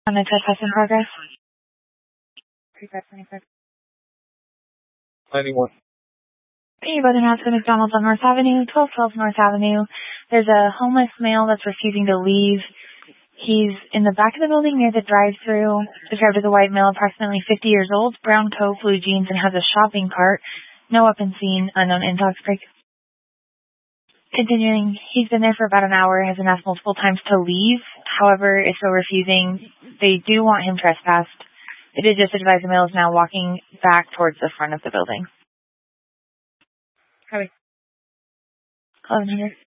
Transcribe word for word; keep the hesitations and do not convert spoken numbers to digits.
On a test in progress. ninety-one. Hey, brother, now to McDonald's on North Avenue, twelve twelve North Avenue. There's a homeless male that's refusing to leave. He's in the back of the building near the drive-thru. Described as a white male, approximately fifty years old, brown coat, blue jeans, and has a shopping cart. No weapon seen, unknown intox break. Continuing, he's been there for about an hour, has been asked multiple times to leave. However, is still refusing. They do want him trespassed. It is just advised the male is now walking back towards the front of the building. Hi. eleven hundred.